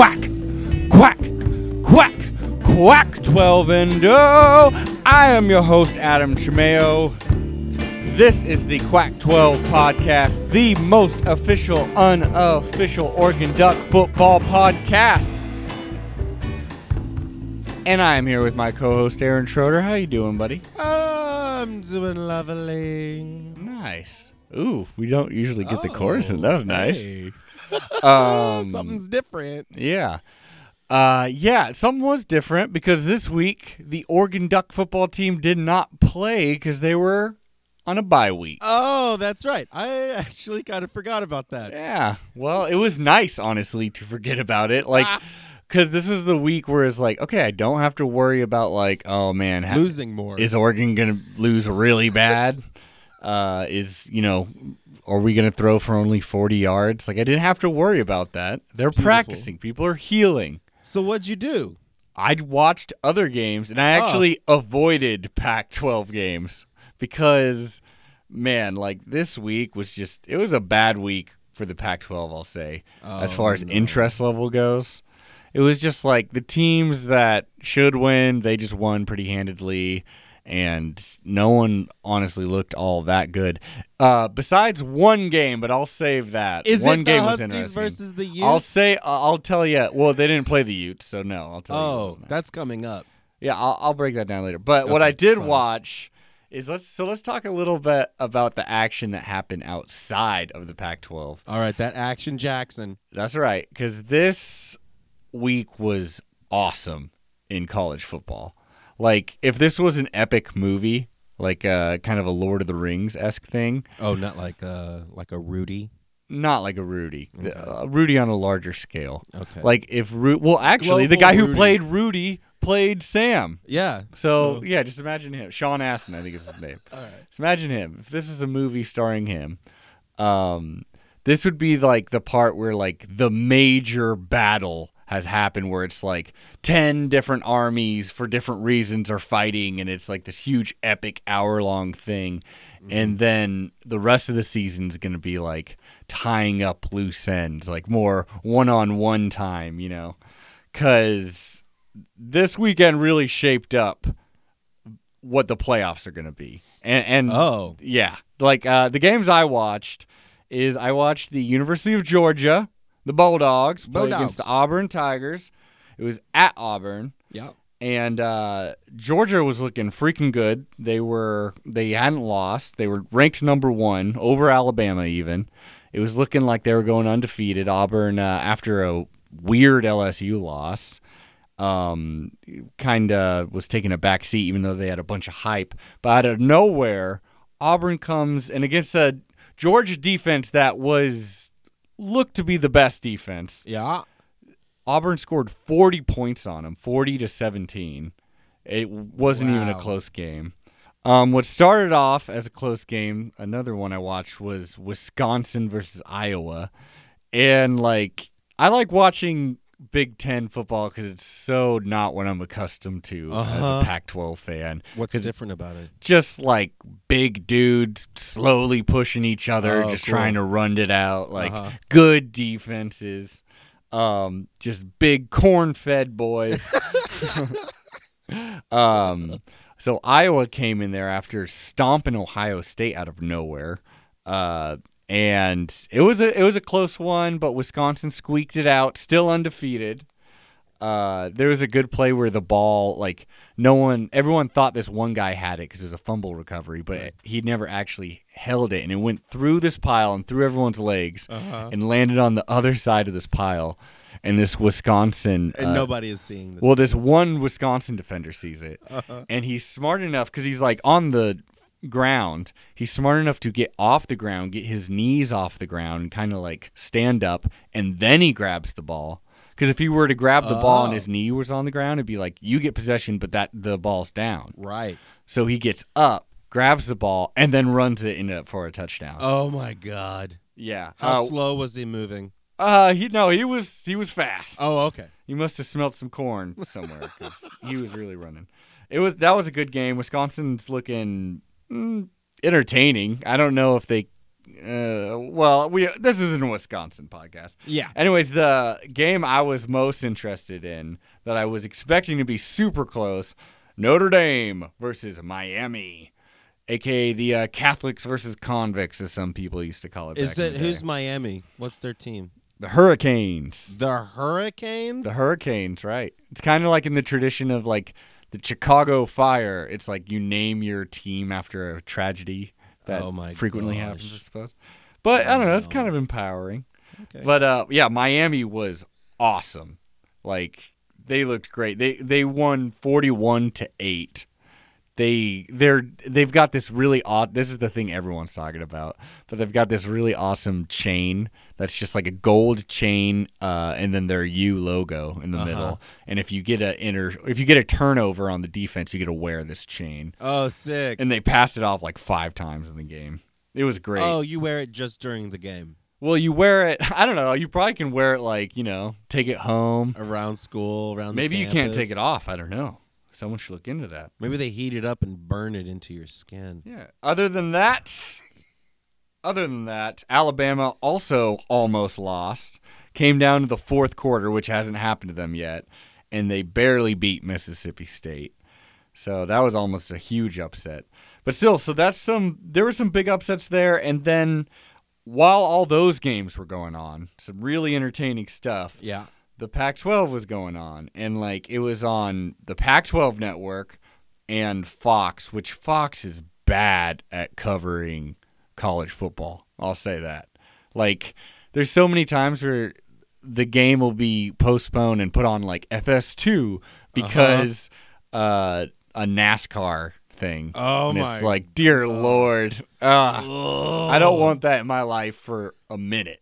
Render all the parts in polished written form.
Quack, quack, quack, quack 12 and 0. I am your host, Adam Chimeo. This is the Quack 12 podcast, the most official, unofficial Oregon Duck football podcast. And I am here with my co-host, Aaron Schroeder. How you doing, buddy? I'm doing lovely. Nice. Ooh, we don't usually get the chorus, and that was nice. Hey. Um, Something's different. Yeah. Something was different because this week the Oregon Duck football team did not play because they were on a bye week. Oh, that's right. I actually kind of forgot about that. Yeah. Well, it was nice, honestly, to forget about it. Like, because this was the week where it's like, okay, I don't have to worry about, like, oh, man. Losing more. Is Oregon going to lose really bad? Are we going to throw for only 40 yards? Like, I didn't have to worry about that. They're practicing. People are healing. So what'd you do? I watched other games, and I actually avoided Pac-12 games because, man, like, this week was just – it was a bad week for the Pac-12, I'll say, as far as interest level goes. It was just like the teams that should win, they just won pretty handedly. And no one honestly looked all that good. Besides one game, but I'll save that. Is one it game the was Huskies interesting. versus the Utes? I'll tell you. Well, they didn't play the Utes, so no. I'll tell you. Oh, that's coming up. Yeah, I'll break that down later. But what I did watch is let's talk a little bit about the action that happened outside of the Pac-12. All right, that Action Jackson. That's right, because this week was awesome in college football. Like, if this was an epic movie, like kind of a Lord of the Rings-esque thing. Oh, not like a Rudy? Not like a Rudy. Okay. Rudy on a larger scale. Okay. Like, if actually, the Global guy who Rudy. played Rudy played Sam. Yeah. So, yeah, just imagine him. Sean Astin, I think is his name. All right. Just imagine him. If this is a movie starring him, this would be, like, the part where, like, the major battle has happened where it's like 10 different armies for different reasons are fighting, and it's like this huge epic hour-long thing. And then the rest of the season is going to be like tying up loose ends, like more one-on-one time, you know, because this weekend really shaped up what the playoffs are going to be. Yeah, like the games I watched is I watched the University of Georgia, the Bulldogs, play against the Auburn Tigers. It was at Auburn. Yeah. And Georgia was looking freaking good. They hadn't lost. They were ranked number 1 over Alabama even. It was looking like they were going undefeated. Auburn, after a weird LSU loss, kind of was taking a back seat even though they had a bunch of hype. But out of nowhere, Auburn comes, and against a Georgia defense that looked to be the best defense. Yeah. Auburn scored 40 points on them, 40-17. It wasn't even a close game. What started off as a close game, another one I watched, was Wisconsin versus Iowa. And, like, I like watching Big Ten football because it's so not what I'm accustomed to as a Pac-12 fan. What's different about it? Just, like, big dudes slowly pushing each other, trying to run it out. Like, good defenses. Just big corn-fed boys. So Iowa came in there after stomping Ohio State out of nowhere, and it was a close one, but Wisconsin squeaked it out, still undefeated. There was a good play where the ball, like everyone thought this one guy had it because it was a fumble recovery, but he never actually held it, and it went through this pile and through everyone's legs and landed on the other side of this pile. And this Wisconsin... And nobody is seeing this. Well, this one Wisconsin defender sees it. And he's smart enough, because he's like on the ground, he's smart enough to get off the ground, get his knees off the ground, and kind of like stand up, and then he grabs the ball. Because if he were to grab the ball and his knee was on the ground, it'd be like, you get possession, but the ball's down. Right. So he gets up, grabs the ball, and then runs it for a touchdown. Oh, my God. Yeah. How slow was he moving? He was fast. Oh, okay. He must have smelt some corn somewhere because he was really running. That was a good game. Wisconsin's looking entertaining. I don't know if they this isn't a Wisconsin podcast. Yeah. Anyways, the game I was most interested in that I was expecting to be super close, Notre Dame versus Miami, a.k.a. the Catholics versus convicts, as some people used to call it. Who's Miami? What's their team? The Hurricanes. The Hurricanes? The Hurricanes, right. It's kind of like in the tradition of like the Chicago Fire. It's like you name your team after a tragedy that frequently happens, I suppose. But I don't know, it's kind of empowering. Okay. But yeah, Miami was awesome. Like they looked great. They won 41-8. They've got this really odd. This is the thing everyone's talking about. But they've got this really awesome chain that's just like a gold chain, and then their U logo in the middle. And if you get a turnover on the defense, you get to wear this chain. Oh, sick! And they passed it off like 5 times in the game. It was great. Oh, you wear it just during the game. Well, you wear it. I don't know. You probably can wear it like take it home around school, around. Maybe the you can't take it off. I don't know. Someone should look into that. Maybe they heat it up and burn it into your skin. Yeah. Other than that, Alabama also almost lost. Came down to the fourth quarter, which hasn't happened to them yet, and they barely beat Mississippi State. So that was almost a huge upset. But still, there were some big upsets there, and then while all those games were going on, some really entertaining stuff. Yeah. The Pac-12 was going on, and it was on the Pac-12 network and Fox, which Fox is bad at covering college football. I'll say that. There's so many times where the game will be postponed and put on FS2 because a NASCAR thing. Oh, and my! It's like, dear Lord, I don't want that in my life for a minute.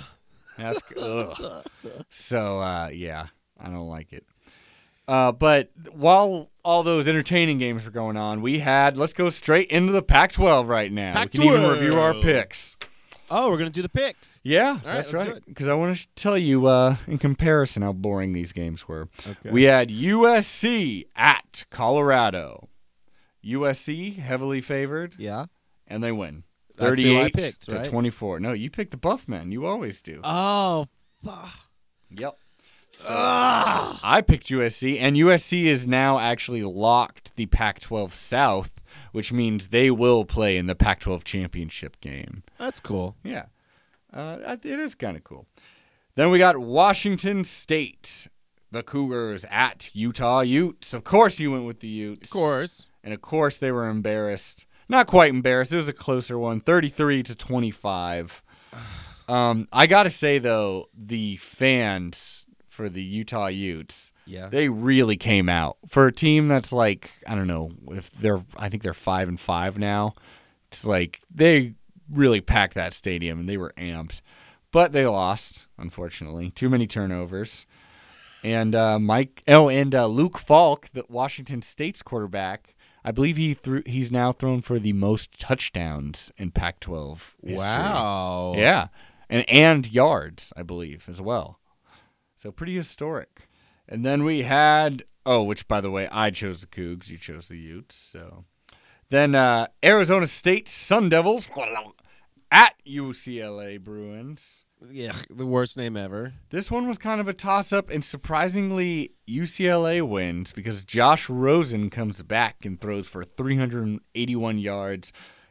So, yeah, I don't like it. But while all those entertaining games were going on, let's go straight into the Pac-12 right now. Pac-12. We can even review our picks. Oh, we're going to do the picks. Yeah, right, that's let's do right. it. Because I want to tell you, in comparison, how boring these games were. Okay. We had USC at Colorado. USC, heavily favored. Yeah. And they win. That's who I 38 picked, to right? 24. No, you picked the Buff Men. You always do. Oh, fuck. Yep. So, I picked USC, and USC is now actually locked the Pac-12 South, which means they will play in the Pac-12 championship game. That's cool. Yeah. It is kind of cool. Then we got Washington State, the Cougars at Utah Utes. Of course you went with the Utes. Of course. And of course they were embarrassed. Not quite embarrassed. It was a closer one, 33-25. I got to say, though, the fans for the Utah Utes, they really came out. For a team that's I don't know, I think they're 5-5 now. It's they really packed that stadium and they were amped. But they lost, unfortunately. Too many turnovers. And Luke Falk, the Washington State's quarterback, I believe he's now thrown for the most touchdowns in Pac-12 history. Wow. Yeah. And yards, I believe, as well. So pretty historic. And then we had, which, by the way, I chose the Cougs. You chose the Utes. So then Arizona State Sun Devils at UCLA Bruins. Yeah, the worst name ever. This one was kind of a toss-up, and surprisingly, UCLA wins because Josh Rosen comes back and throws for 381 yards.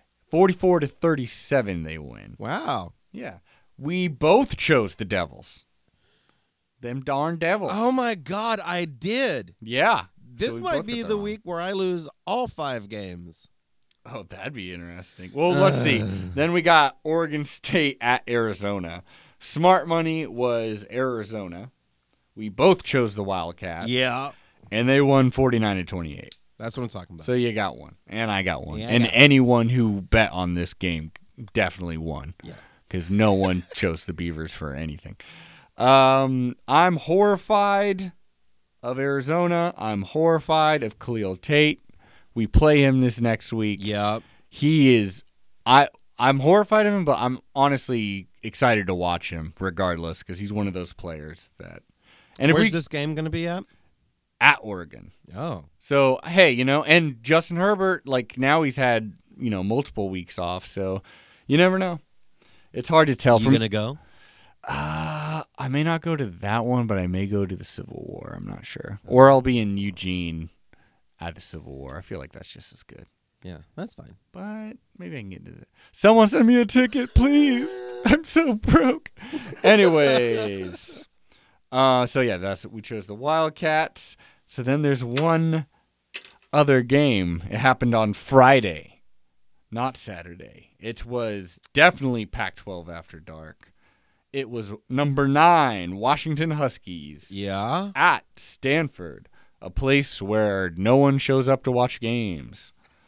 44-37 they win. Wow. Yeah. We both chose the Devils. Them darn Devils. Oh, my God, I did. Yeah. This might be the week where I lose all 5 games. Oh, that'd be interesting. Well, let's see. Then we got Oregon State at Arizona. Smart money was Arizona. We both chose the Wildcats. Yeah. And they won 49-28. That's what I'm talking about. So you got one. And I got one. Yeah, and anyone who bet on this game definitely won. Yeah. Because no one chose the Beavers for anything. I'm horrified of Arizona. I'm horrified of Khalil Tate. We play him this next week. Yeah. He is I'm horrified of him, but I'm honestly excited to watch him regardless because he's one of those players that. And where's this game going to be at? At Oregon. Oh. So, hey, and Justin Herbert, now he's had, multiple weeks off, so you never know. It's hard to tell. You gonna go? I may not go to that one, but I may go to the Civil War. I'm not sure. Or I'll be in Eugene at the Civil War. I feel like that's just as good. Yeah, that's fine. But maybe I can get into it. Someone send me a ticket, please. I'm so broke. Anyways. So yeah, that's we chose the Wildcats. So then there's one other game. It happened on Friday, not Saturday. It was definitely Pac-12 after dark. It was number 9, Washington Huskies. Yeah. At Stanford, a place where no one shows up to watch games.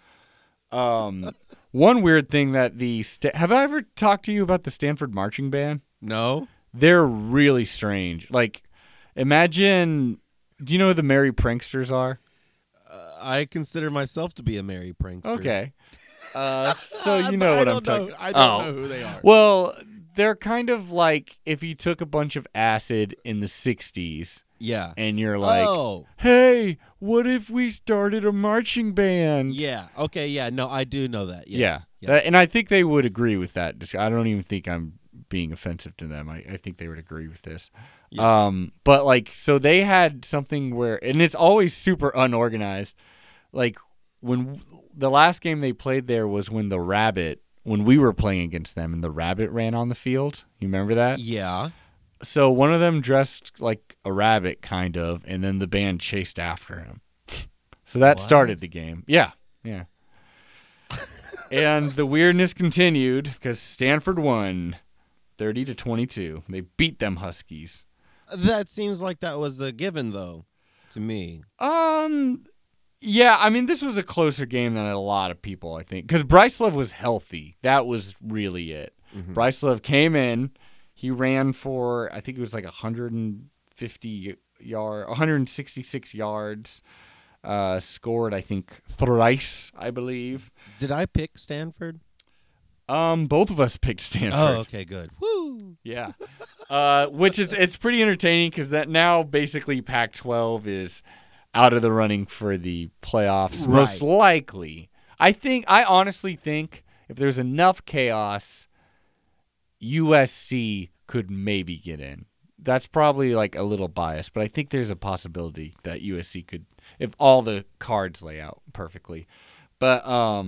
One weird thing that have I ever talked to you about the Stanford marching band? No. They're really strange. Like, imagine, do you know who the Merry Pranksters are? I consider myself to be a merry prankster. Okay. So you know what I'm talking about. I don't know who they are. Well, they're kind of like if you took a bunch of acid in the 60s. Yeah. And you're like, hey, what if we started a marching band? Yeah. Okay. Yeah. No, I do know that. Yes. Yeah. Yes. And I think they would agree with that. I don't even think I'm being offensive to them. I think they would agree with this. Yeah. But like, so they had something where, and it's always super unorganized. Like when the last game they played there was when we were playing against them and the rabbit ran on the field. You remember that? Yeah. So one of them dressed like a rabbit, kind of, and then the band chased after him. So that started the game. Yeah, yeah. And the weirdness continued because Stanford won 30-22. They beat them Huskies. That seems like that was a given, though, to me. Yeah, I mean, this was a closer game than a lot of people, I think, because Bryce Love was healthy. That was really it. Mm-hmm. Bryce Love came in. He ran for, I think it was like 166 yards. Scored, I think, thrice, I believe. Did I pick Stanford? Both of us picked Stanford. Oh, okay, good. Woo! Yeah. Which it's pretty entertaining because that now basically Pac-12 is out of the running for the playoffs, right. Most likely. I honestly think if there's enough chaos, USC could maybe get in. That's probably like a little biased, but I think there's a possibility that USC could, if all the cards lay out perfectly. But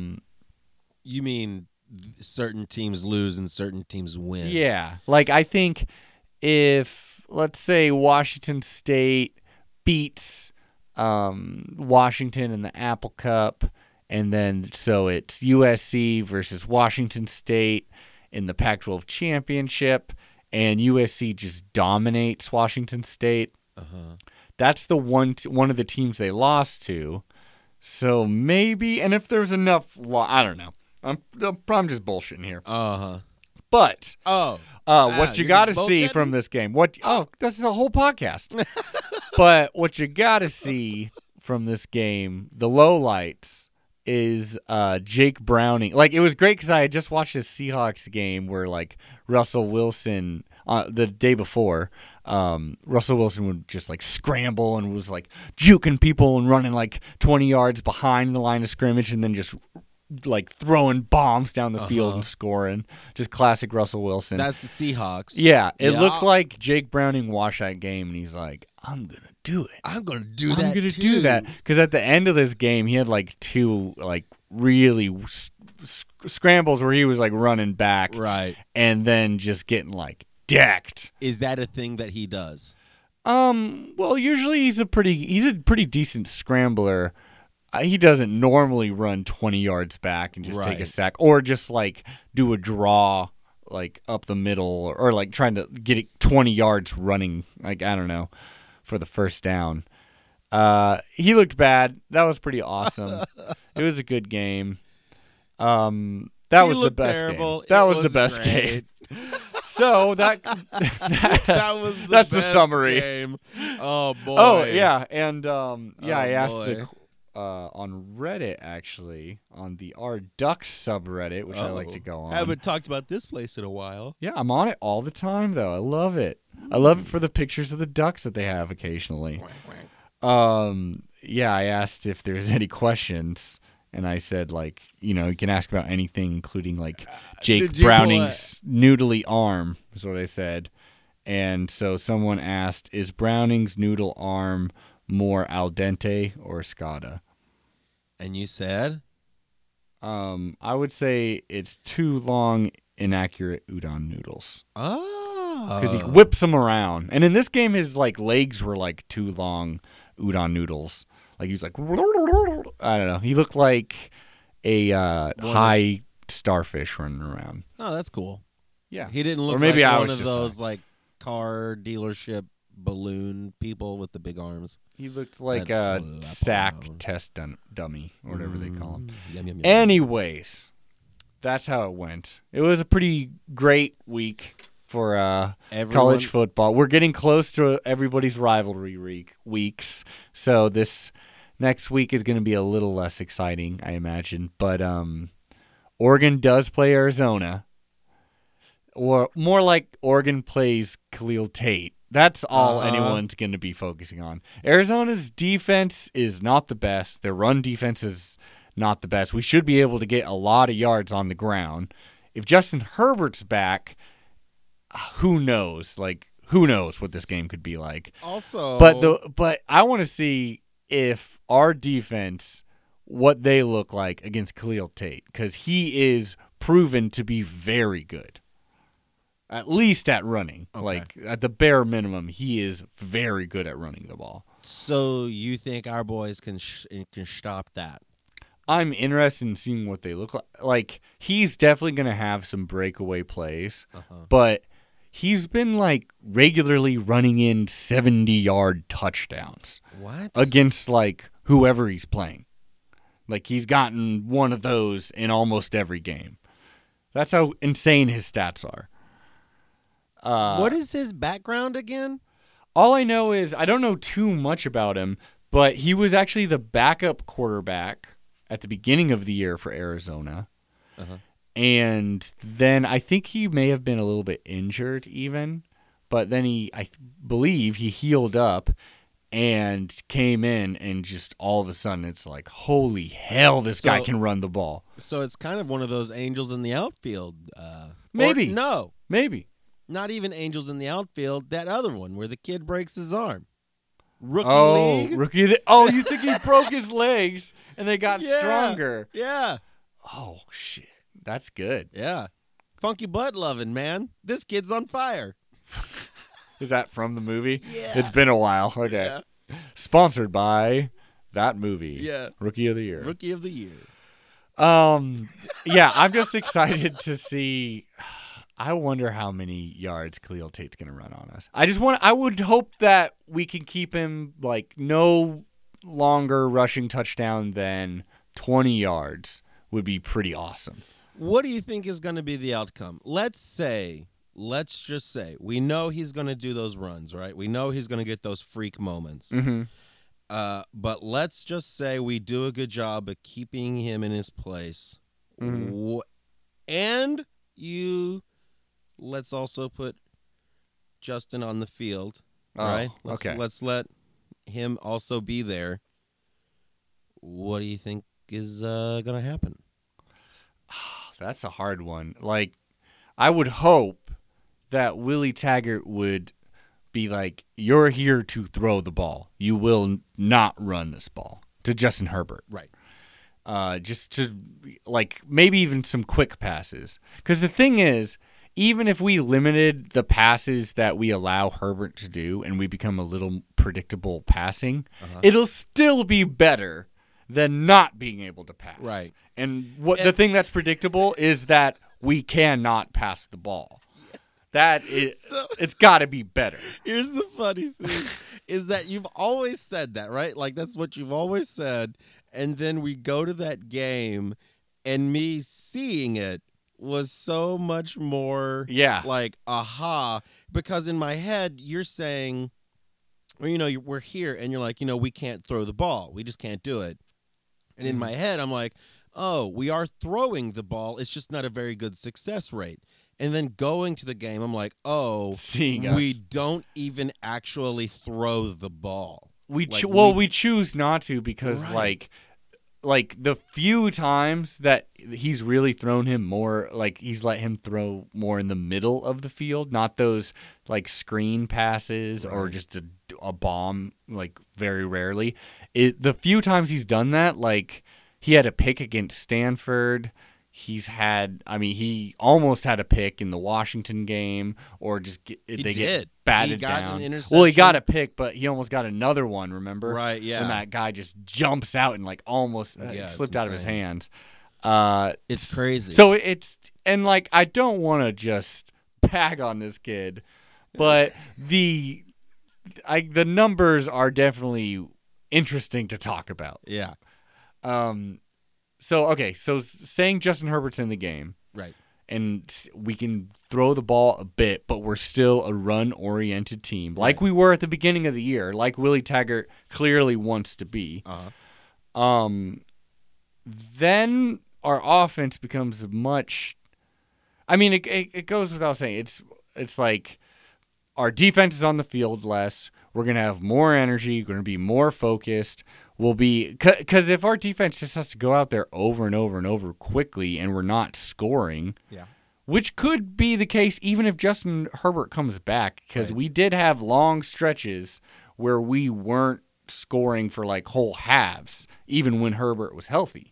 you mean certain teams lose and certain teams win? Yeah. Like I think if, let's say, Washington State beats Washington in the Apple Cup, and then so it's USC versus Washington State in the Pac-12 championship, and USC just dominates Washington State. That's the one of the teams they lost to. So maybe, and if there's enough, I don't know. I'm just bullshitting here. But what you got to see from this game? That's the whole podcast. But what you got to see from this game, the lowlights, is Jake Browning. Like, it was great because I had just watched a Seahawks game where, like, Russell Wilson, the day before, Russell Wilson would just, like, scramble and was, like, juking people and running, like, 20 yards behind the line of scrimmage and then just, like, throwing bombs down the field and scoring. Just classic Russell Wilson. That's the Seahawks. Yeah. It looked like Jake Browning watched that game and he's like, I'm going to do it. I'm going to do that. I'm going to do that. Because at the end of this game, he had like two like really scrambles where he was like running back. Right. And then just getting like decked. Is that a thing that he does? Well, usually he's a pretty decent scrambler. He doesn't normally run 20 yards back and just take a sack or just like do a draw like up the middle or like trying to get it 20 yards running. Like, I don't know. For the first down. He looked bad. That was pretty awesome. It was a good game. That was the best terrible. Game. That was the best great. Game. So that was the that's best the summary. Game. Oh boy. Oh yeah, and I asked on Reddit actually on the R Ducks subreddit, which I like to go on. I haven't talked about this place in a while. Yeah, I'm on it all the time though. I love it. I love it for the pictures of the ducks that they have occasionally. Yeah, I asked if there's any questions, and I said, like, you can ask about anything, including, like, Did Jake you Browning's noodly arm, is what I said. And so someone asked, is Browning's noodle arm more al dente or escada? And you said? I would say it's too long, inaccurate udon noodles. Oh. Because he whips them around. And in this game, his, like, legs were, like, too long udon noodles. Like, he was like, I don't know. He looked like a high starfish running around. Oh, that's cool. Yeah. He didn't look Or maybe like I one was of just those, like, car dealership balloon people with the big arms. He looked like That a flap sack around. test dummy, or whatever they call him. Yum, yum, yum. Anyways, that's how it went. It was a pretty great week for college football. We're getting close to everybody's rivalry weeks, so this next week is going to be a little less exciting, I imagine. But Oregon does play Arizona, or more like Oregon plays Khalil Tate. That's all anyone's going to be focusing on. Arizona's defense is not the best. Their run defense is not the best. We should be able to get a lot of yards on the ground. If Justin Herbert's back, who knows? Like, who knows what this game could be like? Also, but I want to see if our defense, what they look like against Khalil Tate, because he is proven to be very good. At least at running. Okay. Like, at the bare minimum, he is very good at running the ball. So you think our boys can stop that? I'm interested in seeing what they look like. Like, he's definitely going to have some breakaway plays, but he's been, like, regularly running in 70-yard touchdowns. What? Against, like, whoever he's playing. Like, he's gotten one of those in almost every game. That's how insane his stats are. What is his background again? All I know is I don't know too much about him, but he was actually the backup quarterback at the beginning of the year for Arizona. And then I think he may have been a little bit injured even, but then I believe he healed up and came in, and just all of a sudden it's like, holy hell, this guy can run the ball. So it's kind of one of those angels in the outfield. Maybe. No. Maybe. Not even angels in the outfield. That other one where the kid breaks his arm. Rookie league? Rookie of the you think he broke his legs and they got stronger. Yeah. Oh, shit. That's good. Yeah. Funky butt loving, man. This kid's on fire. Is that from the movie? Yeah. It's been a while. Okay. Yeah. Sponsored by that movie. Yeah. Rookie of the Year. Rookie of the year. Yeah, I'm just excited to see. I wonder how many yards Khalil Tate's going to run on us. I would hope that we can keep him, like, no longer rushing touchdown than 20 yards would be pretty awesome. What do you think is going to be the outcome? Let's just say, we know he's going to do those runs, right? We know he's going to get those freak moments. Mm-hmm. But let's just say we do a good job of keeping him in his place. Mm-hmm. And let's also put Justin on the field, right? Okay. Let's let him also be there. What do you think is going to happen? That's a hard one. Like, I would hope that Willie Taggart would be like, you're here to throw the ball. You will not run this ball to Justin Herbert. Right. Just to, like, maybe even some quick passes. Because the thing is, even if we limited the passes that we allow Herbert to do and we become a little predictable passing, it'll still be better than not being able to pass. Right. And the thing that's predictable is that we cannot pass the ball. It's got to be better. Here's the funny thing is that you've always said that, right? Like, that's what you've always said. And then we go to that game, and me seeing it was so much more like, aha. Because in my head, you're saying, well, we're here, and you're like, we can't throw the ball. We just can't do it. And in my head, I'm like, oh, we are throwing the ball. It's just not a very good success rate. And then going to the game, I'm like, oh, we don't even actually throw the ball. We choose not to because, like, like the few times that he's really thrown him more, like he's let him throw more in the middle of the field, not those like screen passes or Right. just a bomb, like very rarely. The few times he's done that, like he had a pick against Stanford. He almost had a pick in the Washington game, or just they get batted He got down. an Well, he got interception. a pick, but he almost got another one. Remember? Right, yeah. When that guy just jumps out and like almost Yeah, it's slipped out of his insane. hands. It's crazy. So and like I don't want to just bag on this kid, but the numbers are definitely interesting to talk about. Yeah. So saying Justin Herbert's in the game, Right. and we can throw the ball a bit, but we're still a run-oriented team, like Right. we were at the beginning of the year, like Willie Taggart clearly wants to be. Then our offense becomes much. I mean, it goes without saying. It's like our defense is on the field less. We're gonna have more energy. We're gonna be more focused. We'll be because if our defense just has to go out there over and over and over quickly, and we're not scoring, Yeah. which could be the case even if Justin Herbert comes back, because Right. we did have long stretches where we weren't scoring for like whole halves, even when Herbert was healthy.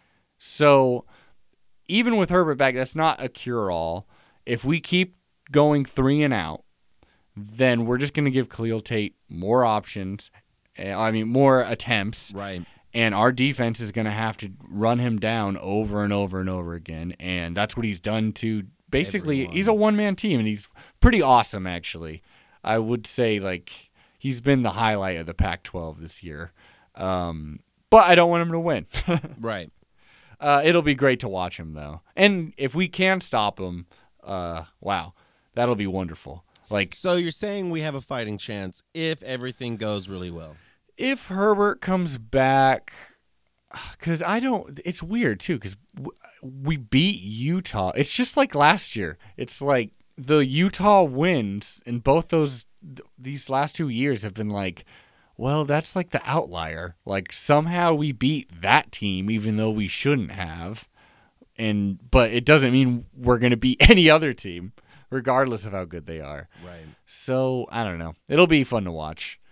So even with Herbert back, that's not a cure-all. If we keep going 3 and out, then we're just going to give Khalil Tate more options. More attempts. Right. And our defense is going to have to run him down over and over and over again. And that's what he's done to basically. Everyone. He's a one-man team, and he's pretty awesome, actually. I would say, like, he's been the highlight of the Pac-12 this year. But I don't want him to win. Right. It'll be great to watch him, though. And if we can stop him, wow, that'll be wonderful. Like, So you're saying we have a fighting chance if everything goes really well? if Herbert comes back, because it's weird, too, because we beat Utah. It's just like last year. It's like the Utah wins in both these last 2 years have been like, well, that's like the outlier. Like, somehow we beat that team, even though we shouldn't have. But it doesn't mean we're going to beat any other team, regardless of how good they are. Right. So, I don't know. It'll be fun to watch.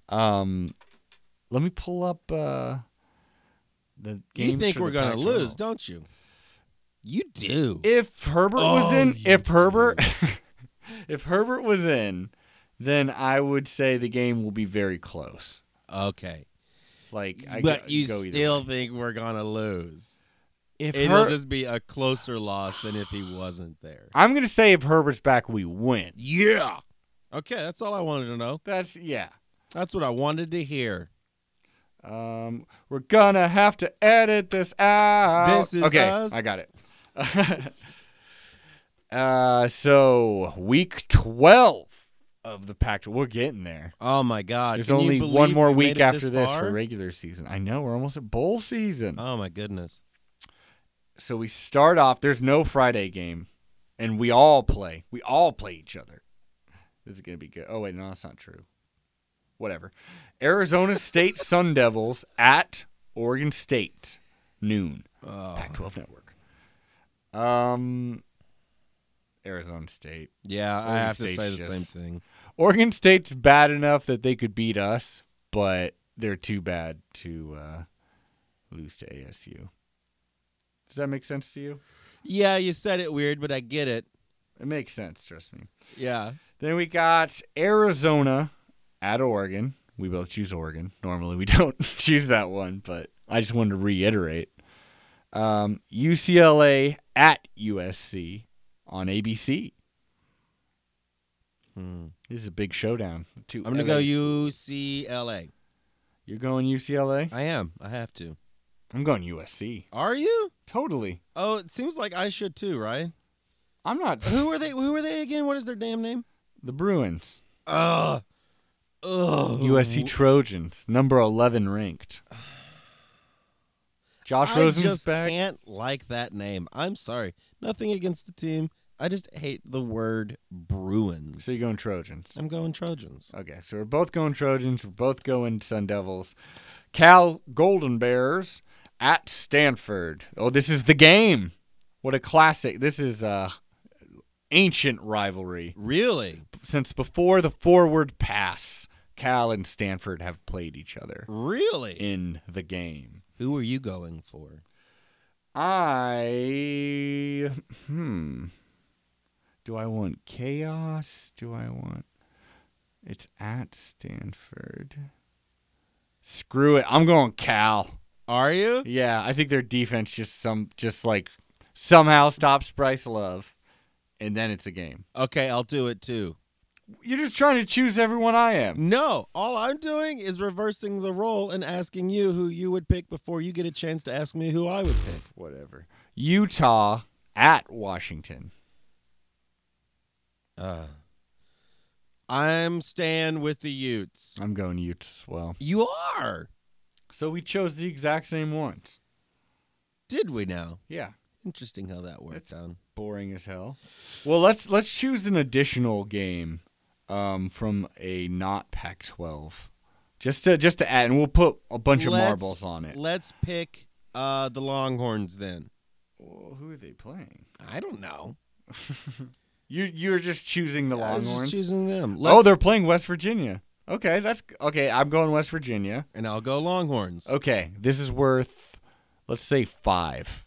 Let me pull up the game. You think for we're the going to Pac-12. lose, don't you? You do. If Herbert was Oh, in, you if do. Herbert if Herbert was in, then I would say the game will be very close. Okay. Like, But you go either still way. think we're going to lose. If It'll just be a closer loss than if he wasn't there. I'm gonna say if Herbert's back, we win. Yeah. Okay, that's all I wanted to know. That's That's what I wanted to hear. We're gonna have to edit this out. This is okay. us. I got it. So week 12 of the Pac-12. We're getting there. Oh my God! There's Can you only believe one more we week made it after this far? for regular season. I know, we're almost at bowl season. Oh my goodness! So we start off. There's no Friday game, and we all play. We all play each other. This is gonna be good. Oh wait, no, that's not true. Whatever. Arizona State Sun Devils at Oregon State, noon. Pac-12 Network. Arizona State. Yeah, I Oregon have to State's say the just- same thing. Oregon State's bad enough that they could beat us, but they're too bad to lose to ASU. Does that make sense to you? Yeah, you said it weird, but I get it. It makes sense, trust me. Yeah. Then we got Arizona at Oregon. We both choose Oregon. Normally we don't choose that one, but I just wanted to reiterate. UCLA at USC on ABC. This is a big showdown. I'm gonna go UCLA. You're going UCLA? I am. I have to. I'm going USC. Are you? Totally. Oh, it seems like I should too, right? I'm not. Who are they? Who are they again? What is their damn name? The Bruins. Ugh. USC Trojans, number 11 ranked. Josh I Rosen's just back. can't like that name. I'm sorry. Nothing against the team. I just hate the word Bruins. So you're going Trojans. I'm going Trojans. Okay, so we're both going Trojans. We're both going Sun Devils. Cal Golden Bears at Stanford. Oh, this is the game. What a classic. This is ancient rivalry. Really? Since before the forward pass, Cal and Stanford have played each other Really? in the game. Who are you going for? Do I want chaos? It's at Stanford. Screw it. I'm going Cal. Are you? Yeah, I think their defense just like somehow stops Bryce Love, and then it's a game. Okay, I'll do it too. You're just trying to choose everyone I am. No, all I'm doing is reversing the role and asking you who you would pick before you get a chance to ask me who I would pick. Whatever. Utah at Washington. I'm staying with the Utes. I'm going Utes as well. You are? So we chose the exact same ones. Did we now? Yeah. Interesting how that worked out. Boring as hell. Well, let's choose an additional game from a not Pac-12. Just to add, and we'll put a bunch of marbles on it. Let's pick the Longhorns then. Well, who are they playing? I don't know. You're just choosing the I was Longhorns? just choosing them. They're playing West Virginia. Okay, I'm going West Virginia. And I'll go Longhorns. Okay, this is worth, let's say 5.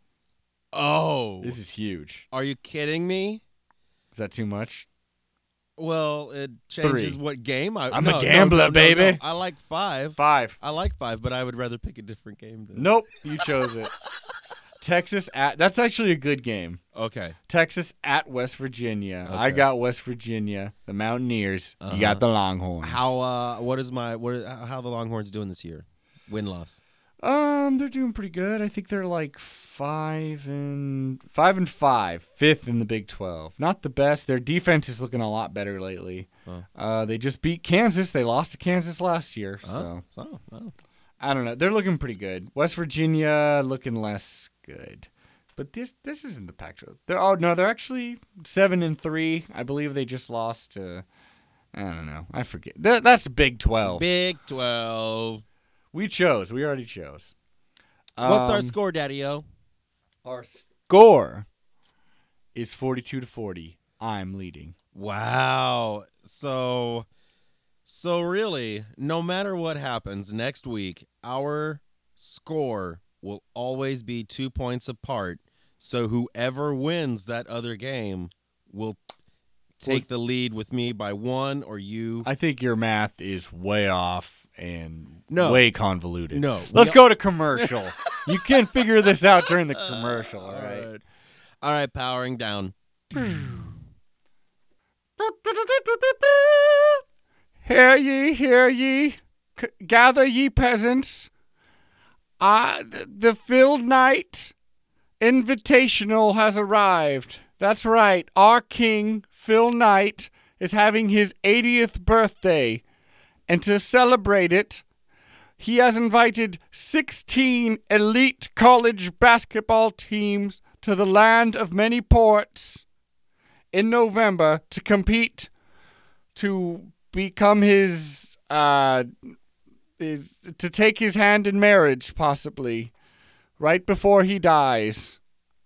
Oh. This is huge. Are you kidding me? Is that too much? Well, it changes 3. what game. I'm a gambler, baby. No. I like 5. 5. I like 5, but I would rather pick a different game. Nope, you chose it. Texas at, that's actually a good game. Okay. Texas at West Virginia. Okay. I got West Virginia, the Mountaineers. You got the Longhorns. How how the Longhorns doing this year? Win-loss. They're doing pretty good. I think they're like 5 and 5, 5th in the Big 12. Not the best. Their defense is looking a lot better lately. They just beat Kansas. They lost to Kansas last year. So I don't know. They're looking pretty good. West Virginia looking less good. But this isn't the Pac-12. They're actually 7 and 3. I believe they just lost to, I don't know. I forget. That's the Big 12. Big 12. We already chose. What's our score, Daddy-O? Our score is 42-40. I'm leading. Wow. So really, no matter what happens next week, our score will always be 2 points apart. So whoever wins that other game will take the lead with me by 1 or you. I think your math is way off and way convoluted. No. Let's go to commercial. You can figure this out during the commercial, all right? All right, powering down. Hear ye, gather ye peasants. The Phil Knight Invitational has arrived. That's right, our king, Phil Knight, is having his 80th birthday. And to celebrate it, he has invited 16 elite college basketball teams to the land of many ports in November to compete to become to take his hand in marriage, possibly, right before he dies.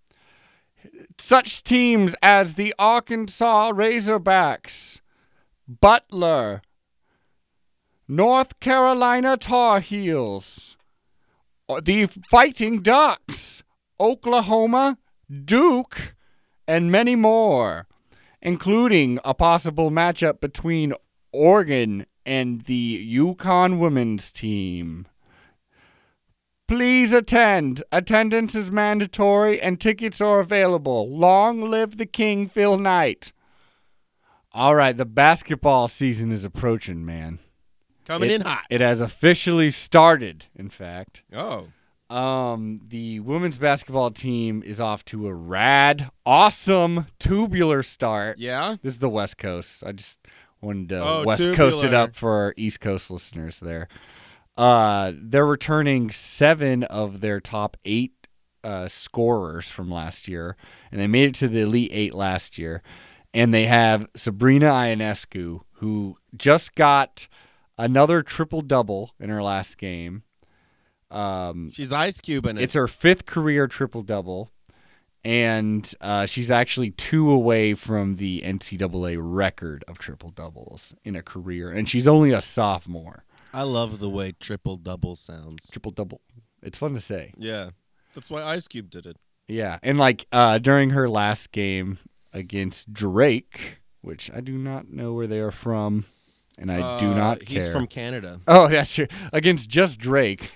Such teams as the Arkansas Razorbacks, Butler, North Carolina Tar Heels, the Fighting Ducks, Oklahoma, Duke, and many more, including a possible matchup between Oregon and the Yukon women's team. Please attend. Attendance is mandatory and tickets are available. Long live the King, Phil Knight. All right, the basketball season is approaching, man. Coming in hot. It has officially started, in fact. Oh. The women's basketball team is off to a rad, awesome, tubular start. Yeah? This is the West Coast. I just wanted to West tubular. Coast it up for our East Coast listeners there. They're returning 7 of their top 8 scorers from last year, and they made it to the Elite 8 last year. And they have Sabrina Ionescu, who just got another triple-double in her last game. She's Ice Cubing it. It's her 5th career triple-double, and she's actually 2 away from the NCAA record of triple-doubles in a career, and she's only a sophomore. I love the way triple-double sounds. Triple-double. It's fun to say. Yeah. That's why Ice Cube did it. Yeah, and like during her last game against Drake, which I do not know where they are from, and I do not care. He's from Canada. Oh, that's true. Against just Drake,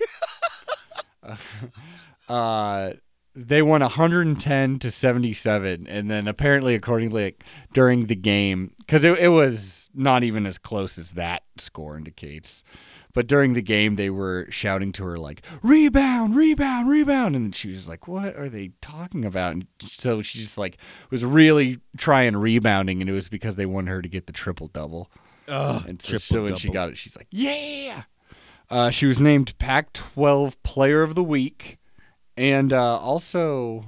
they won 110-77, and then apparently, accordingly, like, during the game, because it was not even as close as that score indicates. But during the game, they were shouting to her, like, rebound, rebound, rebound. And she was like, what are they talking about? And so she just, like, was really trying rebounding, and it was because they wanted her to get the triple-double. And so when she got it, she's like, yeah! She was named Pac-12 Player of the Week. And also,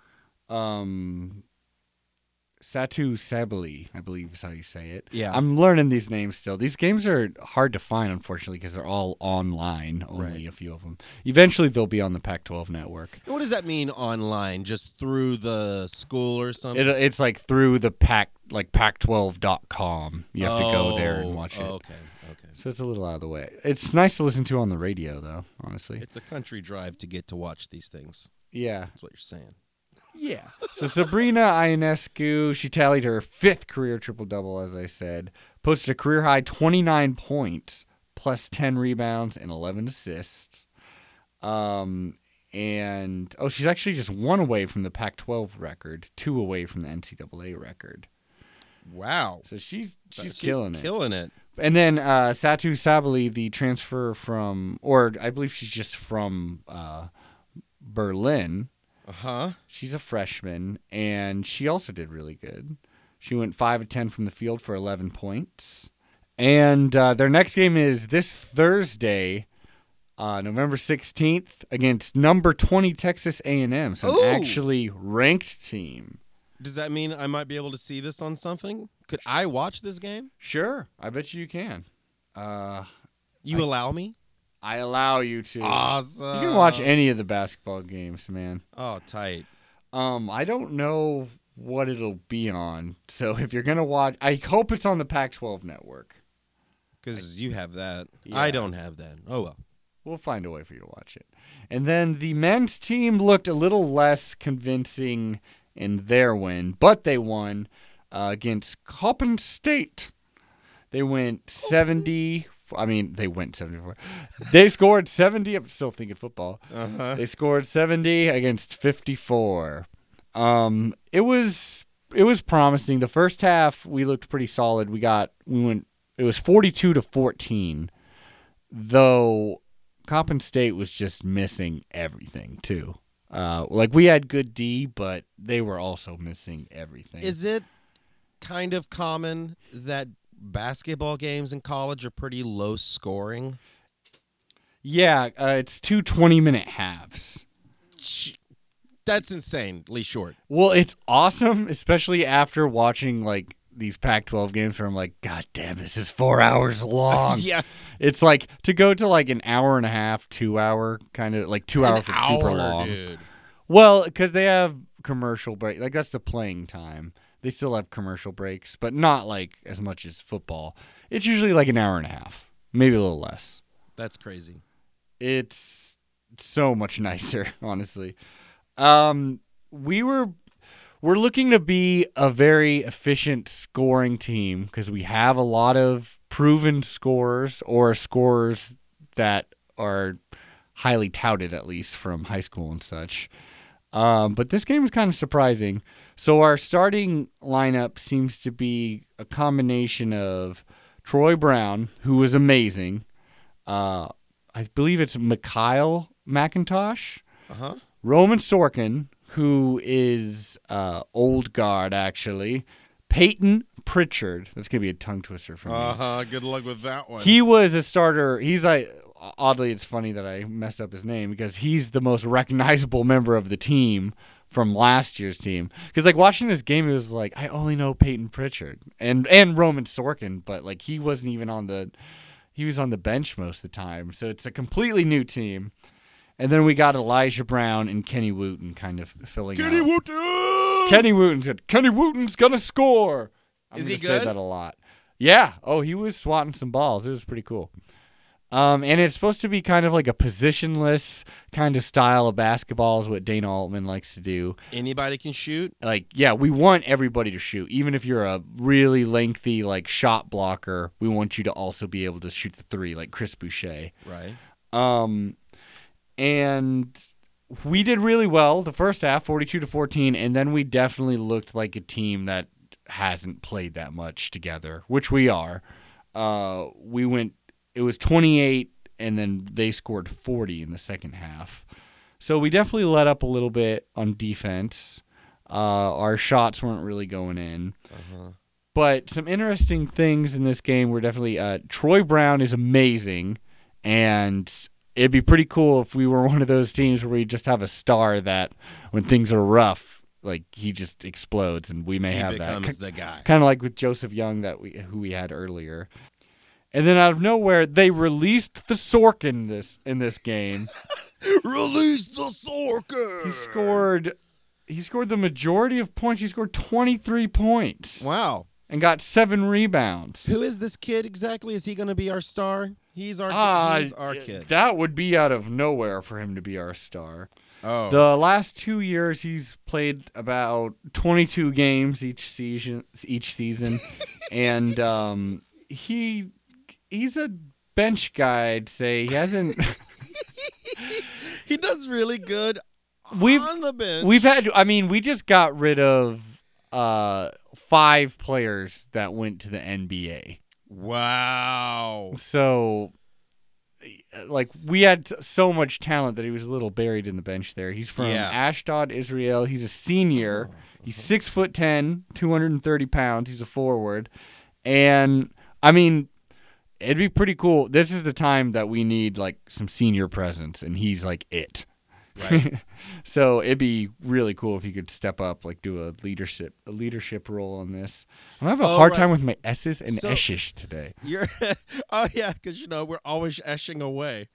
Satu Sabali, I believe is how you say it. Yeah. I'm learning these names still. These games are hard to find, unfortunately, because they're all online, only Right. a few of them. Eventually, they'll be on the Pac-12 network. What does that mean online? Just through the school or something? It's like through the Pac12.com. You have to go there and watch it. Okay. So it's a little out of the way. It's nice to listen to on the radio, though, honestly. It's a country drive to get to watch these things. Yeah. That's what you're saying. Yeah. So Sabrina Ionescu, she tallied her 5th career triple-double, as I said. Posted a career-high 29 points, plus 10 rebounds and 11 assists. And she's actually just 1 away from the Pac-12 record, 2 away from the NCAA record. Wow. So she's killing it. it. And then Satu Sabali, the transfer from, or I believe she's just from Berlin. Uh-huh. She's a freshman, and she also did really good. She went 5 of 10 from the field for 11 points. And their next game is this Thursday, November 16th, against number 20 Texas A&M, so an actually ranked team. Does that mean I might be able to see this on something? Could I watch this game? Sure, I bet you can. You allow me? I allow you to. Awesome. You can watch any of the basketball games, man. Oh, tight. I don't know what it'll be on. So if you're going to watch, I hope it's on the Pac-12 network. Because you have that. Yeah. I don't have that. Oh, well. We'll find a way for you to watch it. And then the men's team looked a little less convincing in their win, but they won against Coppin State. They went 70. They went 74. They scored 70. I'm still thinking football. Uh-huh. They scored 70 against 54. It was promising. The first half we looked pretty solid. It was 42-14. Though Coppin State was just missing everything too. We had good D, but they were also missing everything. Is it kind of common that basketball games in college are pretty low scoring? Yeah, it's 2 20-minute halves. That's insanely short. Well, it's awesome, especially after watching these Pac-12 games where I'm like, God damn, this is 4 hours long. Yeah. It's like to go to an hour and a half, 2 hour, kind of 2 hours is super long. Dude. Well, because they have commercial break. That's the playing time. They still have commercial breaks, but not as much as football. It's usually an hour and a half, maybe a little less. That's crazy. It's so much nicer, honestly. We're looking to be a very efficient scoring team because we have a lot of proven scorers or scorers that are highly touted, at least from high school and such. But this game was kind of surprising. So our starting lineup seems to be a combination of Troy Brown, who was amazing. I believe it's Mikhail McIntosh. Uh-huh. Roman Sorkin, who is old guard, actually. Peyton Pritchard. That's going to be a tongue twister for me. Uh-huh. Good luck with that one. He was a starter. He's oddly, it's funny that I messed up his name because he's the most recognizable member of the team from last year's team. Because watching this game, it was I only know Peyton Pritchard and Roman Sorkin, but he wasn't even he was on the bench most of the time. So it's a completely new team. And then we got Elijah Brown and Kenny Wooten kind of filling Kenny out. Wooten! Kenny Wooten's good. Kenny Wooten's going to score. I'm Is gonna he say good? that a lot. Yeah. Oh, he was swatting some balls. It was pretty cool. And it's supposed to be kind of like a positionless kind of style of basketball is what Dana Altman likes to do. Anybody can shoot? Like, yeah, we want everybody to shoot. Even if you're a really lengthy, like, shot blocker, we want you to also be able to shoot the three, like Chris Boucher. Right. And we did really well the first half, 42-14, and then we definitely looked like a team that hasn't played that much together, which we are. It was 28, and then they scored 40 in the second half. So we definitely let up a little bit on defense. Our shots weren't really going in. But some interesting things in this game were definitely Troy Brown is amazing, and it'd be pretty cool if we were one of those teams where we just have a star that when things are rough, like he just explodes, and we may have that. He becomes the guy. Kind of like with Joseph Young who we had earlier. And then out of nowhere, they released the Sork in this game. Release the Sorker! He scored the majority of points. He scored 23 points. Wow. And got 7 rebounds. Who is this kid exactly? Is he going to be our star? He's our kid. That would be out of nowhere for him to be our star. Oh. The last 2 years, he's played about 22 games each season, and he's a bench guy. I'd say he hasn't. He does really good on the bench. We just got rid of 5 players that went to the NBA. Wow. So, like, we had so much talent that he was a little buried in the bench there. He's from Ashdod, Israel. He's a senior. He's 6'10", 230 pounds. He's a forward. And, I mean, it'd be pretty cool. This is the time that we need, like, some senior presence, and he's, like, it. Right. So it'd be really cool if he could step up, like do a leadership role on this. I'm having a hard time with my S's and Eshes today. Oh yeah, because we're always eshing away.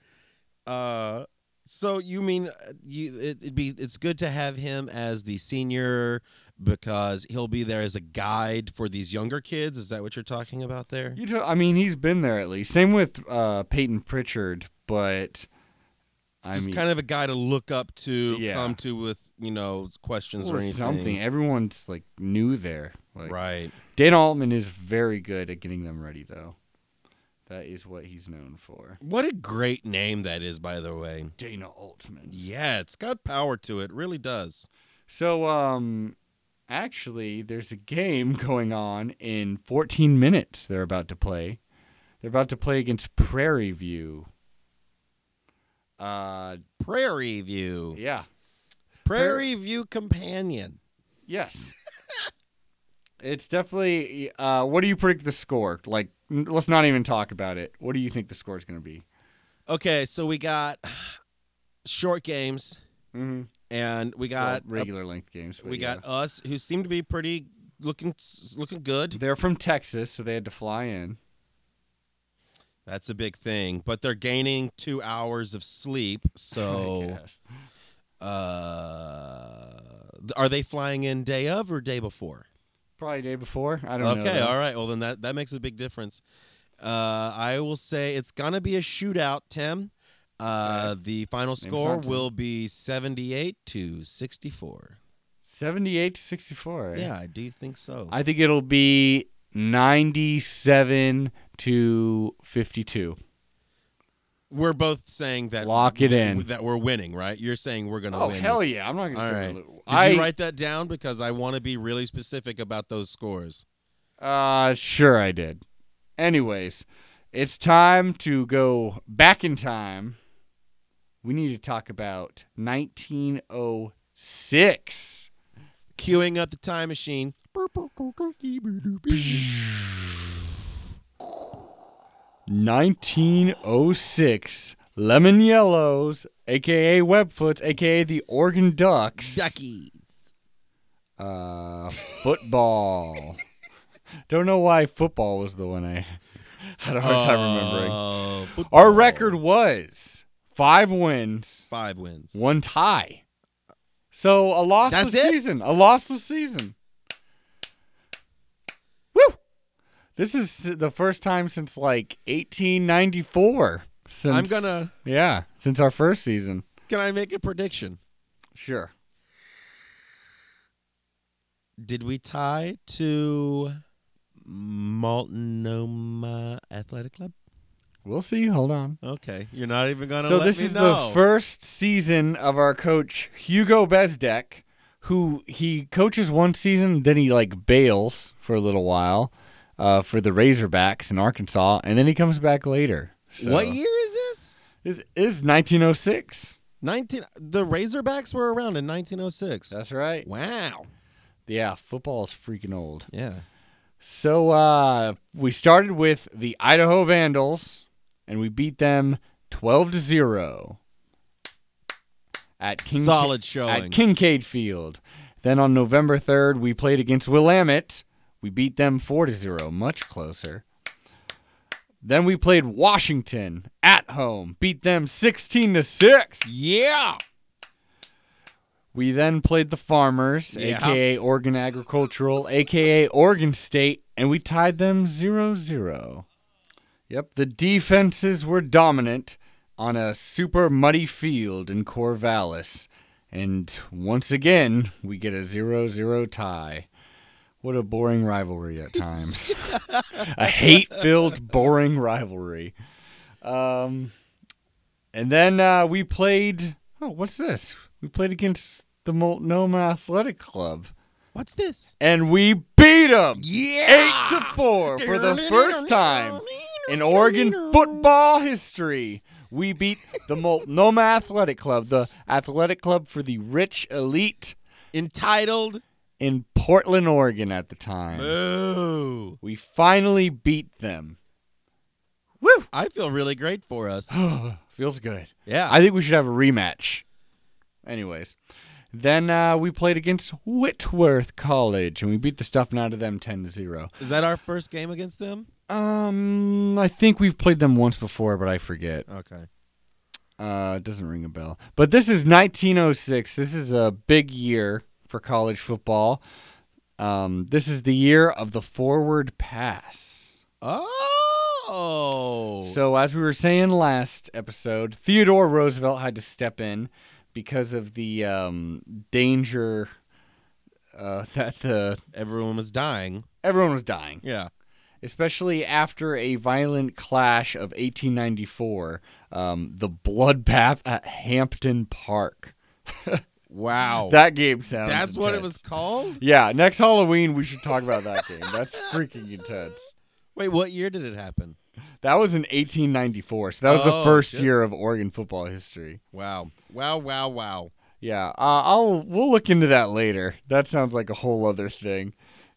So you mean it's good to have him as the senior because he'll be there as a guide for these younger kids? Is that what you're talking about there? He's been there at least. Same with Peyton Pritchard, but. Kind of a guy to look up to, come to with, questions or anything. Something. Everyone's, like, new there. Like, right. Dana Altman is very good at getting them ready, though. That is what he's known for. What a great name that is, by the way. Dana Altman. Yeah, it's got power to it. It really does. So, actually, there's a game going on in 14 minutes they're about to play. They're about to play against Prairie View. Prairie View. Yeah. Prairie View Companion. Yes. It's definitely what do you predict the score? Like, let's not even talk about it. What do you think the score is going to be? Okay, so we got short games. Mm-hmm. And we got regular length games. We got us who seem to be pretty looking good. They're from Texas, so they had to fly in. That's a big thing, but they're gaining 2 hours of sleep. So, are they flying in day of or day before? Probably day before. I don't know. Okay, all right. Well, then that makes a big difference. I will say it's gonna be a shootout, Tim. The final score will be 78-64. 78-64. Yeah, I do think so. I think it'll be 97-52. We're both saying that. Lock it in. That we're winning, right? You're saying we're going to win. Oh, hell yeah. I'm not going to say right. Did you write that down? Because I want to be really specific about those scores. Sure I did. Anyways, it's time to go back in time. We need to talk about 1906. Queuing up the time machine. 1906, Lemon Yellows, a.k.a. Webfoots, a.k.a. the Oregon Ducks. Duckies. Football. Don't know why football was the one I had a hard time remembering. Football. Our record was 5 wins, 5 wins. 1 tie. So a lossless season. A lossless season. Woo! This is the first time since like 1894. Since our first season. Can I make a prediction? Sure. Did we tie to Multnomah Athletic Club? We'll see. Hold on. Okay. You're not even going to So let me know. this is the first season of our coach, Hugo Bezdek, who he coaches one season, then he like bails for a little while for the Razorbacks in Arkansas, and then he comes back later. So What year is this? This is 1906. The Razorbacks were around in 1906. That's right. Wow. Yeah, football is freaking old. Yeah. So we started with the Idaho Vandals, and we beat them 12-0 at Solid showing. At Kincaid Field. Then on November 3rd, we played against Willamette. We beat them 4-0, much closer. Then we played Washington at home, beat them 16-6. Yeah. We then played the Farmers, a.k.a. Oregon Agricultural, a.k.a. Oregon State, and we tied them 0-0. Yep, the defenses were dominant on a super muddy field in Corvallis. And once again, we get a 0-0 tie. What a boring rivalry at times. A hate-filled, boring rivalry. And then we played... Oh, what's this? We played against the Multnomah Athletic Club. What's this? And we beat them! Yeah! 8-4 for the first time in Oregon football history. We beat the Multnomah Athletic Club, the athletic club for the rich elite. Entitled... in Portland, Oregon at the time. Boo. We finally beat them. Woo! I feel really great for us. Feels good. Yeah. I think we should have a rematch. Anyways. Then we played against Whitworth College, and we beat the stuffing out of them 10-0. Is that our first game against them? I think we've played them once before, but I forget. Okay. It doesn't ring a bell. But this is 1906. This is a big year for college football. This is the year of the forward pass. Oh. So as we were saying last episode, Theodore Roosevelt had to step in because of the danger that everyone was dying. Everyone was dying. Yeah. Especially after a violent clash of 1894, the bloodbath at Hampton Park. Wow. That game sounds That's intense. what it was called? Yeah, next Halloween we should talk about that game. That's freaking intense. Wait, what year did it happen? That was in 1894, so that was the first year of Oregon football history. Wow. Wow. Yeah, we'll look into that later. That sounds like a whole other thing.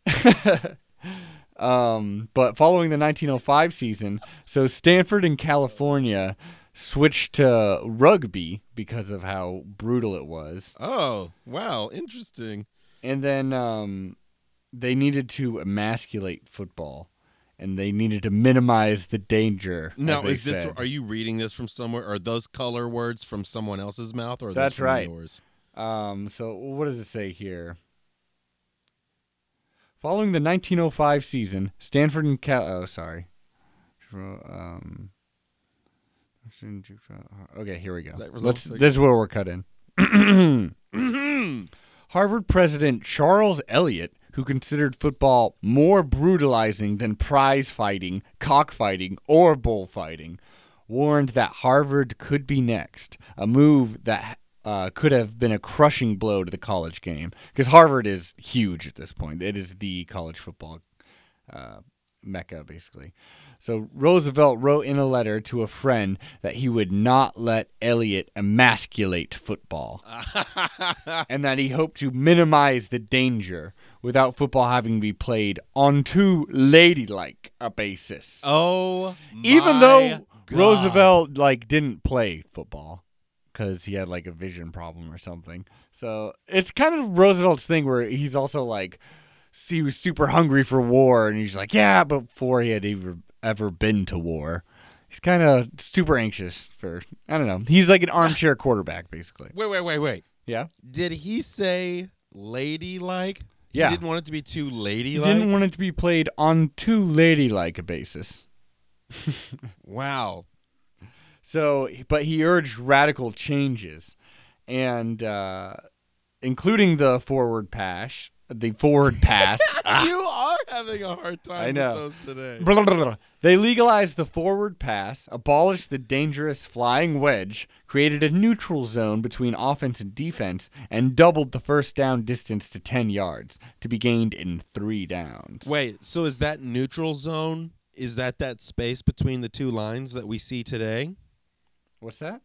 But following the 1905 season, so Stanford in California switched to rugby because of how brutal it was. Oh, wow. Interesting. And then they needed to emasculate football, and they needed to minimize the danger. Now, are you reading this from somewhere? Are those color words from someone else's mouth, or are That's those from right. yours? So what does it say here? Following the 1905 season, Stanford and okay, here we go. This is where we're cut in. Harvard president Charles Eliot, who considered football more brutalizing than prize fighting, cockfighting, or bullfighting, warned that Harvard could be next, a move that could have been a crushing blow to the college game, because Harvard is huge at this point. It is the college football mecca, basically. So Roosevelt wrote in a letter to a friend that he would not let Eliot emasculate football, and that he hoped to minimize the danger without football having to be played on too ladylike a basis. Oh, even though God. Roosevelt didn't play football because he had a vision problem or something. So it's kind of Roosevelt's thing where he's also he was super hungry for war, and he's like, yeah, but before he had ever been to war. He's kind of super anxious for, I don't know. He's like an armchair quarterback, basically. Wait. Yeah? Did he say ladylike? Yeah. He didn't want it to be too He ladylike? didn't want it to be played on too ladylike a basis. Wow. So, but he urged radical changes, and including the forward pass. You are having a hard time I know. with those today. Blah, blah, blah. They legalized the forward pass, abolished the dangerous flying wedge, created a neutral zone between offense and defense, and doubled the first down distance to 10 yards to be gained in 3 downs. Wait, so is that neutral zone? Is that space between the two lines that we see today? What's that?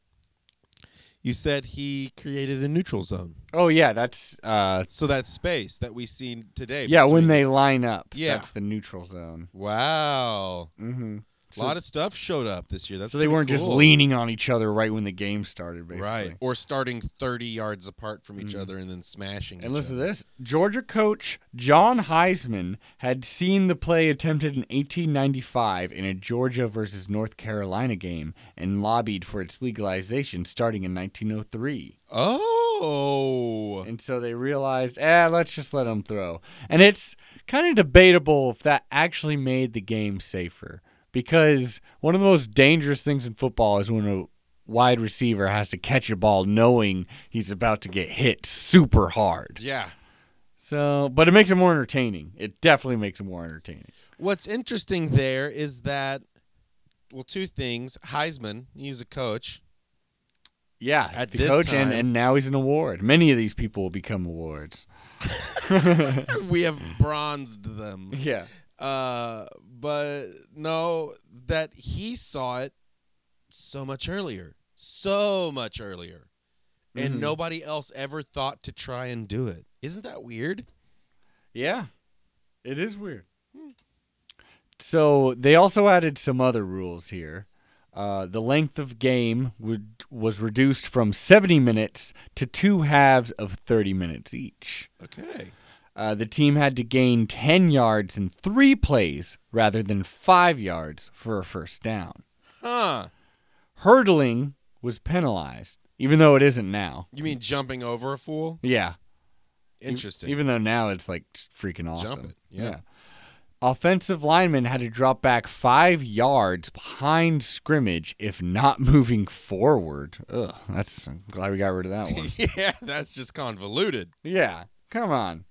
You said he created a neutral zone. Oh, yeah, that's... So that space that we see today. yeah, when between- they line up. Yeah. That's the neutral zone. Wow. Mm-hmm. A lot of stuff showed up this year. That's So they pretty weren't just cool. leaning on each other right when the game started, basically. Right. Or starting 30 yards apart from each other and then smashing And each listen to other. this. Georgia coach John Heisman had seen the play attempted in 1895 in a Georgia versus North Carolina game and lobbied for its legalization starting in 1903. Oh. And so they realized, let's just let them throw. And it's kind of debatable if that actually made the game safer. Because one of the most dangerous things in football is when a wide receiver has to catch a ball knowing he's about to get hit super hard. Yeah. So, but it makes it more entertaining. It definitely makes it more entertaining. What's interesting there is that, well, two things. Heisman, he's a coach. Yeah, At the this coach, time- and now he's an award. Many of these people will become awards. We have bronzed them. Yeah. But no, that he saw it so much earlier. And Mhm. nobody else ever thought to try and do it. Isn't that weird? Yeah, it is weird. So they also added some other rules here. The length of game was reduced from 70 minutes to 2 halves of 30 minutes each. Okay. The team had to gain 10 yards in 3 plays rather than 5 yards for a first down. Huh. Hurdling was penalized, even though it isn't now. You mean jumping over a fool? Yeah. Interesting. Even though now it's like just freaking awesome. Jump it, yeah. Offensive linemen had to drop back 5 yards behind scrimmage if not moving forward. Ugh, I'm glad we got rid of that one. Yeah, that's just convoluted. Yeah, come on.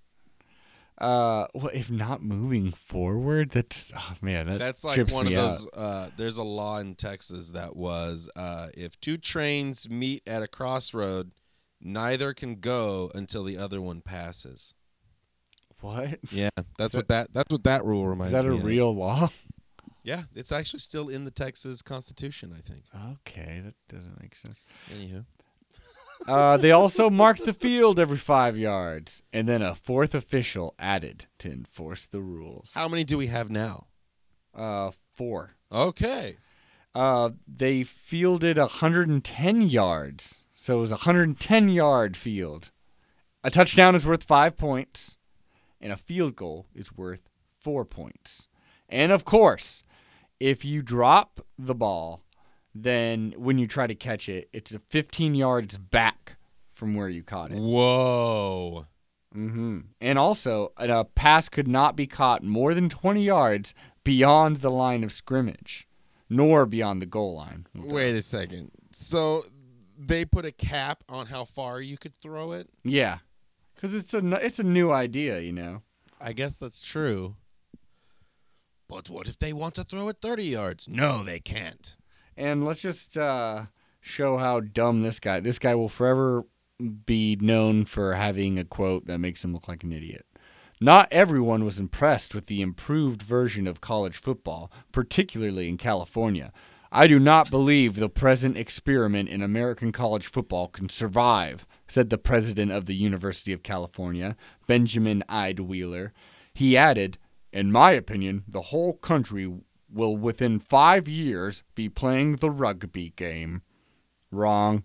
If not moving forward, that's That's like trips one of me out. those. There's a law in Texas that was if two trains meet at a crossroad, neither can go until the other one passes. What? Yeah, that's what that rule Is reminds that a me of. real law? Yeah, it's actually still in the Texas Constitution, I think. Okay, that doesn't make sense. Anywho. They also marked the field every 5 yards, and then a 4th official added to enforce the rules. How many do we have now? 4. Okay. They fielded 110 yards, so it was a 110-yard field. A touchdown is worth 5 points, and a field goal is worth 4 points. And of course, if you drop the ball, then when you try to catch it, it's 15 yards back from where you caught it. Whoa. Mm-hmm. And also, a pass could not be caught more than 20 yards beyond the line of scrimmage, nor beyond the goal line. Wait a second. So they put a cap on how far you could throw it? Yeah, because it's a new idea, you know. I guess that's true. But what if they want to throw it 30 yards? No, they can't. And let's just show how dumb this guy. This guy will forever be known for having a quote that makes him look like an idiot. Not everyone was impressed with the improved version of college football, particularly in California. I do not believe the present experiment in American college football can survive, said the president of the University of California, Benjamin Idewheeler. He added, in my opinion, the whole country will within 5 years be playing the rugby game. Wrong.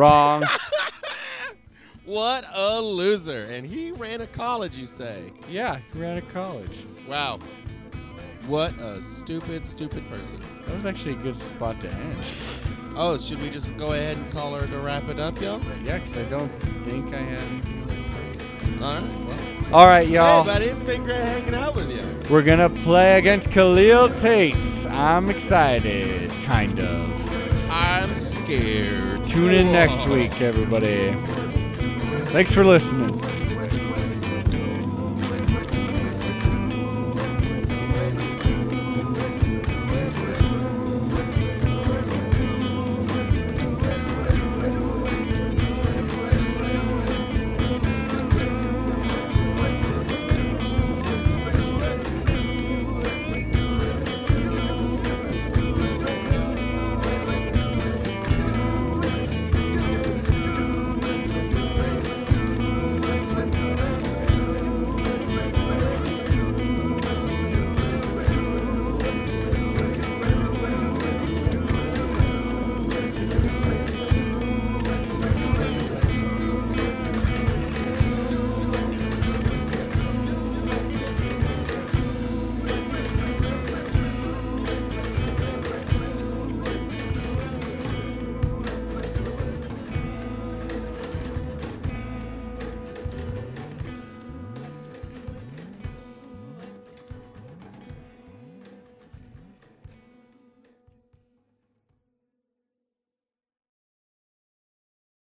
What a loser. And he ran a college, you say? Yeah, he ran a college. Wow. What a stupid, stupid person. That was actually a good spot to end. Oh, should we just go ahead and call her to wrap it up, y'all? Yeah, because I don't think I had anything else. All right. Well, All right, y'all. hey, buddy, it's been great hanging out with you. We're going to play against Khalil Tate. I'm excited, kind of. I'm scared. Tune in next week, everybody. Thanks for listening.